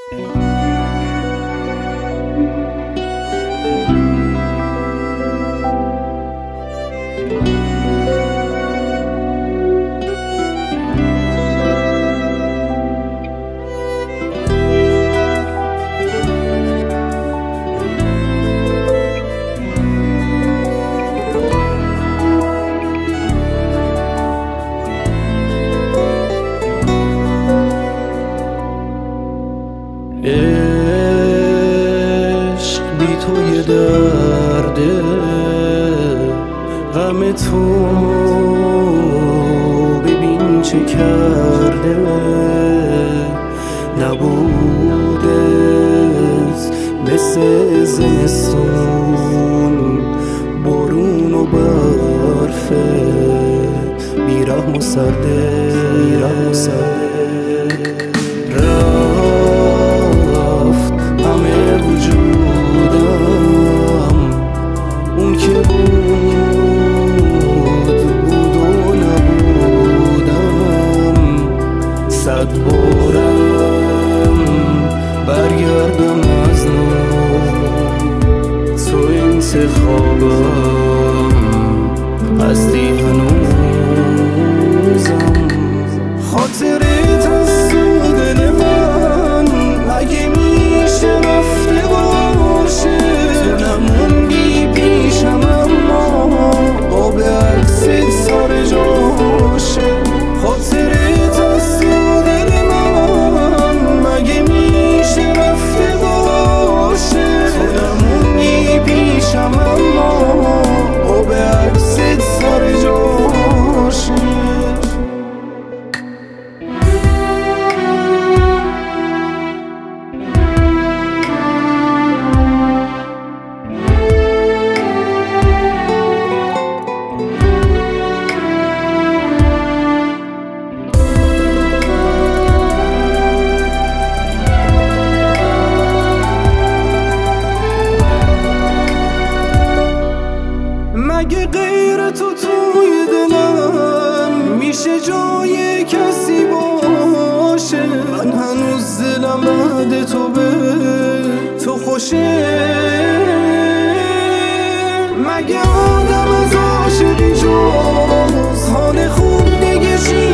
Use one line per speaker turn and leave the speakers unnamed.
عشق بی تو یه درده، غم تو ببین چه کرده. نبودت مثل زمستون، بارون و برفه، بیرحم و سرده. رفت همه وجودم، اون که بود و نبودم. 100 بارم برگردم از نو، تو انتخابم هستی هنوزم. خاطرت از تو دل من مگه میشه رفته باشه؟ تو نموندی پیشم اما آب عکست سر جاشه. خاطرت از تو دل من مگه میشه رفته باشه؟ تو نموندی پیشم اما آب عکست سر جاشه. مگه غیر تو توی دلم میشه جای کسی باشه؟ من هنوز دلم بعد تو به تو خوشه. مگه آدم از عاشقی جز حال خوب دیگه چی